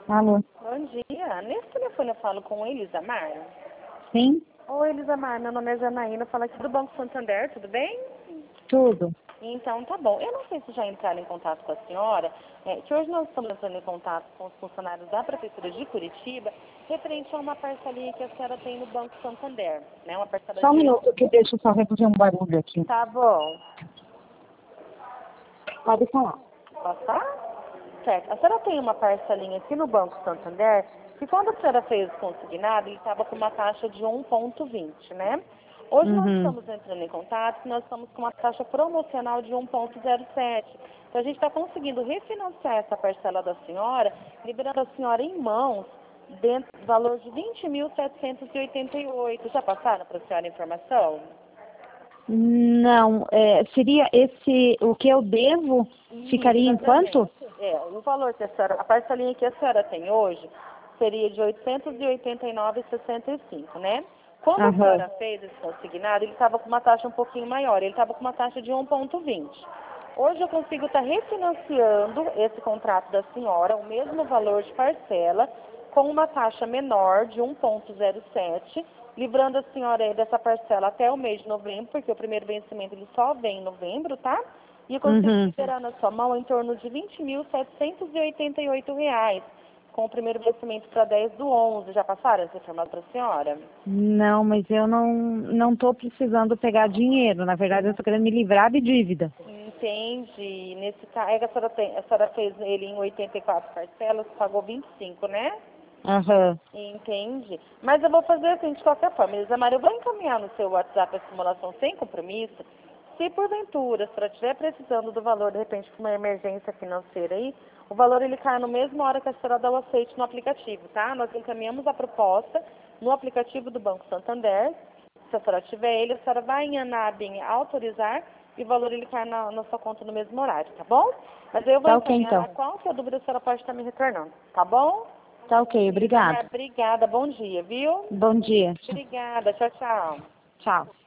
Alô? Bom dia. Nesse telefone eu falo com Elisamar. Sim? Oi, Elisamar. Meu nome é Janaína. Falo aqui do Banco Santander. Tudo bem? Tudo. Então, tá bom. Eu não sei se já entraram em contato com a senhora, que hoje nós estamos entrando em contato com os funcionários da Prefeitura de Curitiba, referente a uma parcelinha que a senhora tem no Banco Santander, né? Uma parcela Só um de... minuto que deixa eu só resolver um barulho aqui. Tá bom. Pode falar. Passar? Certo. A senhora tem uma parcelinha aqui no Banco Santander, que quando a senhora fez o consignado, ele estava com uma taxa de 1,20, né? Hoje nós Uhum. estamos entrando em contato e nós estamos com uma taxa promocional de 1,07. Então a gente está conseguindo refinanciar essa parcela da senhora, liberando a senhora em mãos, dentro do valor de 20.788. Já passaram para a senhora a informação? Não, seria o que eu devo, Isso, ficaria em quanto? exatamente. O valor que a parcelinha que a senhora tem hoje seria de 889,65, né? Quando a Aham. senhora fez esse consignado, ele estava com uma taxa um pouquinho maior, ele estava com uma taxa de 1,20. Hoje eu consigo estar refinanciando esse contrato da senhora, o mesmo valor de parcela, com uma taxa menor de 1,07, livrando a senhora aí dessa parcela até o mês de novembro, porque o primeiro vencimento ele só vem em novembro, tá? E eu consigo Uhum. liberar na sua mão em torno de R$ 20.788, com o primeiro vencimento para 10/11. Já passaram essa informação para a senhora? Não, mas eu não estou precisando pegar dinheiro. Na verdade, eu estou querendo me livrar de dívida. Entendi. Nesse caso, é que a senhora fez ele em 84 parcelas, pagou 25, né? Aham. Entendi. Mas eu vou fazer assim, de qualquer forma. Elisamar, eu vou encaminhar no seu WhatsApp a simulação sem compromisso. Se porventura, a senhora estiver precisando do valor, de repente, para uma emergência financeira aí, o valor ele cai na mesma hora que a senhora dá o aceite no aplicativo, tá? Nós encaminhamos a proposta no aplicativo do Banco Santander. Se a senhora tiver ele, a senhora vai em ANAB em autorizar e o valor ele cai na sua conta no mesmo horário, tá bom? Mas eu vou Tá ok, encaminhar. então. Qualquer dúvida a senhora pode estar me retornando, tá bom? Tá ok, Elisamar, obrigado. obrigada. Bom dia, viu? Bom dia. Obrigada. Tchau, tchau. Tchau.